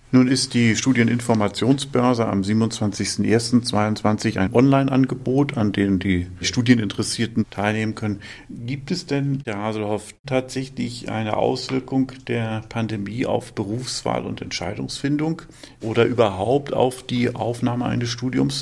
Nun ist die Studieninformationsbörse am 27.01.2022 ein Online-Angebot, an dem die Studieninteressierten teilnehmen können. Gibt es denn, Herr Haselhoff, tatsächlich eine Auswirkung der Pandemie auf Berufswahl und Entscheidungsfindung oder überhaupt auf die Aufnahme eines Studiums?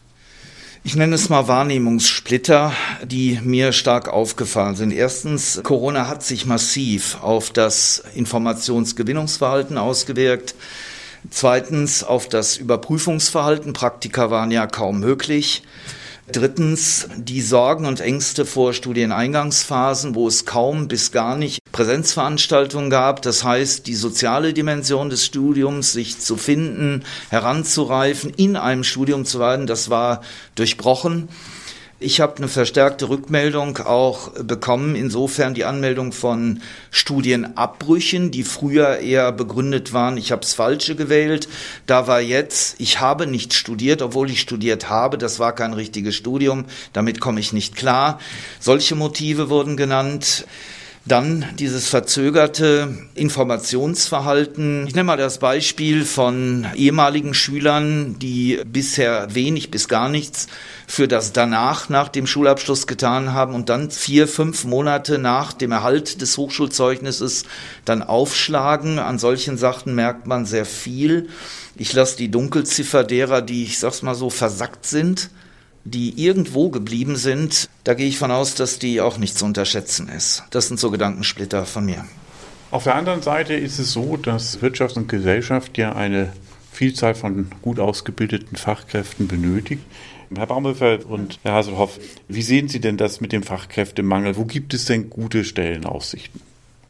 Ich nenne es mal Wahrnehmungssplitter, die mir stark aufgefallen sind. Erstens, Corona hat sich massiv auf das Informationsgewinnungsverhalten ausgewirkt. Zweitens, auf das Überprüfungsverhalten. Praktika waren ja kaum möglich. Drittens, die Sorgen und Ängste vor Studieneingangsphasen, wo es kaum bis gar nicht Präsenzveranstaltungen gab. Das heißt, die soziale Dimension des Studiums, sich zu finden, heranzureifen, in einem Studium zu werden, das war durchbrochen. Ich habe eine verstärkte Rückmeldung auch bekommen, insofern die Anmeldung von Studienabbrüchen, die früher eher begründet waren, ich habe das Falsche gewählt. Da war jetzt, ich habe nicht studiert, obwohl ich studiert habe, das war kein richtiges Studium, damit komme ich nicht klar. Solche Motive wurden genannt. Dann dieses verzögerte Informationsverhalten. Ich nenne mal das Beispiel von ehemaligen Schülern, die bisher wenig bis gar nichts für das danach, nach dem Schulabschluss getan haben und dann 4-5 Monate nach dem Erhalt des Hochschulzeugnisses dann aufschlagen. An solchen Sachen merkt man sehr viel. Ich lasse die Dunkelziffer derer, die, ich sag's mal so, versackt sind, die irgendwo geblieben sind, da gehe ich von aus, dass die auch nicht zu unterschätzen ist. Das sind so Gedankensplitter von mir. Auf der anderen Seite ist es so, dass Wirtschaft und Gesellschaft ja eine Vielzahl von gut ausgebildeten Fachkräften benötigt. Herr Baumhöfer und Herr Haselhoff, wie sehen Sie denn das mit dem Fachkräftemangel? Wo gibt es denn gute Stellenaussichten?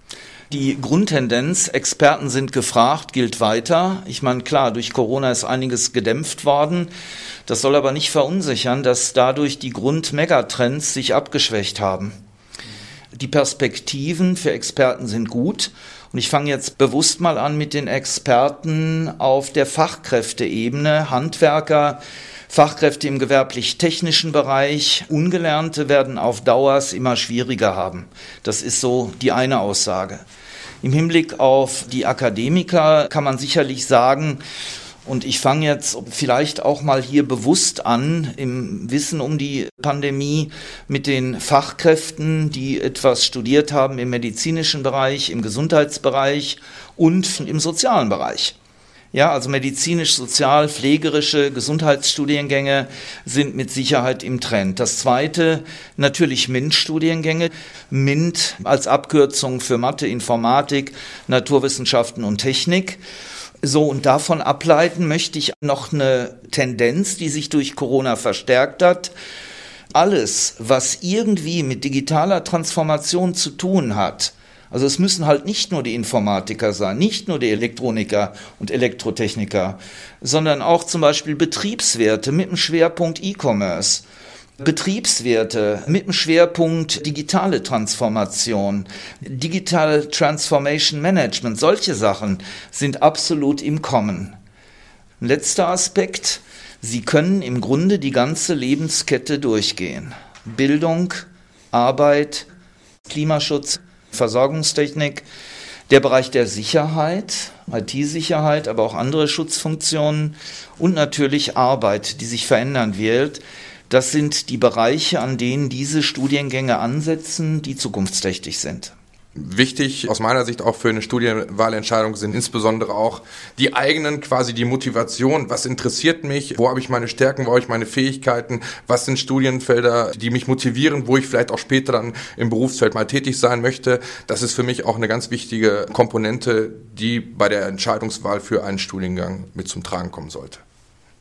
Die Grundtendenz, Experten sind gefragt, gilt weiter. Ich meine, klar, durch Corona ist einiges gedämpft worden. Das soll aber nicht verunsichern, dass dadurch die Grundmegatrends sich abgeschwächt haben. Die Perspektiven für Experten sind gut. Und ich fange jetzt bewusst mal an mit den Experten auf der Fachkräfteebene, Handwerker, Fachkräfte im gewerblich-technischen Bereich, Ungelernte werden auf Dauer es immer schwieriger haben. Das ist so die eine Aussage. Im Hinblick auf die Akademiker kann man sicherlich sagen, und ich fange jetzt vielleicht auch mal hier bewusst an, im Wissen um die Pandemie, mit den Fachkräften, die etwas studiert haben im medizinischen Bereich, im Gesundheitsbereich und im sozialen Bereich. Ja, also medizinisch, sozial, pflegerische Gesundheitsstudiengänge sind mit Sicherheit im Trend. Das zweite, natürlich MINT-Studiengänge. MINT als Abkürzung für Mathe, Informatik, Naturwissenschaften und Technik. So, und davon ableiten möchte ich noch eine Tendenz, die sich durch Corona verstärkt hat. Alles, was irgendwie mit digitaler Transformation zu tun hat, also es müssen halt nicht nur die Informatiker sein, nicht nur die Elektroniker und Elektrotechniker, sondern auch zum Beispiel Betriebswirte mit dem Schwerpunkt E-Commerce, Betriebswirte mit dem Schwerpunkt digitale Transformation, Digital Transformation Management, solche Sachen sind absolut im Kommen. Ein letzter Aspekt, sie können im Grunde die ganze Lebenskette durchgehen. Bildung, Arbeit, Klimaschutz, Versorgungstechnik, der Bereich der Sicherheit, IT-Sicherheit, aber auch andere Schutzfunktionen und natürlich Arbeit, die sich verändern wird. Das sind die Bereiche, an denen diese Studiengänge ansetzen, die zukunftsträchtig sind. Wichtig aus meiner Sicht auch für eine Studienwahlentscheidung sind insbesondere auch die eigenen, quasi die Motivation. Was interessiert mich? Wo habe ich meine Stärken? Wo habe ich meine Fähigkeiten? Was sind Studienfelder, die mich motivieren, wo ich vielleicht auch später dann im Berufsfeld mal tätig sein möchte? Das ist für mich auch eine ganz wichtige Komponente, die bei der Entscheidungswahl für einen Studiengang mit zum Tragen kommen sollte.